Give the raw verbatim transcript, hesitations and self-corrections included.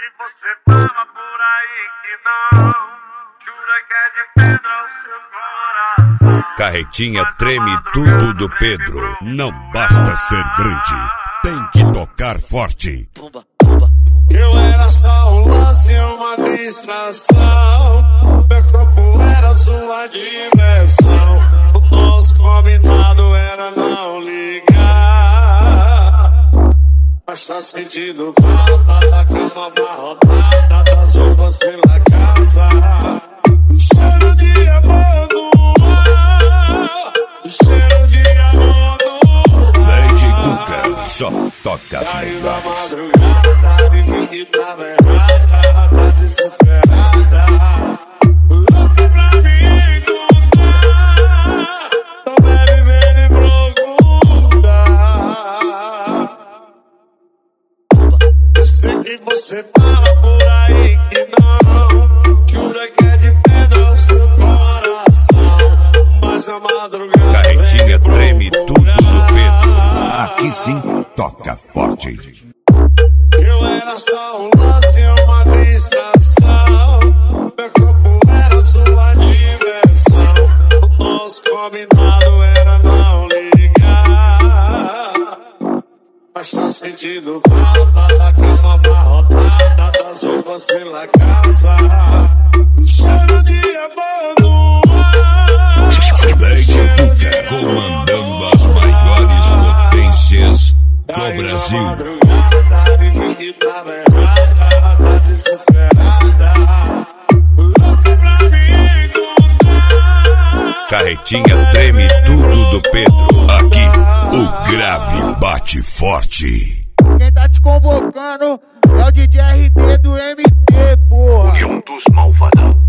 que você tava por aí que não. Jura que é de pedra o seu coração. Carretinha treme tudo do Pedro. Não basta ser grande, tem que tocar forte. Eu era só um lance, uma distração. Meu corpo era sua diversão. O nosso combinado era não ligar. Mas tá sentindo falta da cama amarrotada, das roupas pela casa. Cheiro de amor no ar, cheiro de amor no ar. Lady Cuca, só toca as melhores. Que tava errada, tá desesperada, louca pra me encontrar. Não deve ver e procurar. Eu sei que você fala por aí que não. Jura que é de pedra o seu coração. Mas a madrugada Carretinha treme tudo do Pedro. Aqui sim, toca forte. Eu era só um lance, uma distração. Meu corpo era sua diversão. O nosso combinado era não ligar. Mas tá sentindo falta da cama amarrotada, das roupas pela casa. Cheiro de amor no ar. Lady Cuca, comandando as maiores potências do Brasil. Que tava errada, tá desesperada, louca pra me encontrar. Carretinha treme tudo do Pedro. Aqui, o grave bate forte. Quem tá te convocando é o D J R D do M T, porra. União dos Malvadão.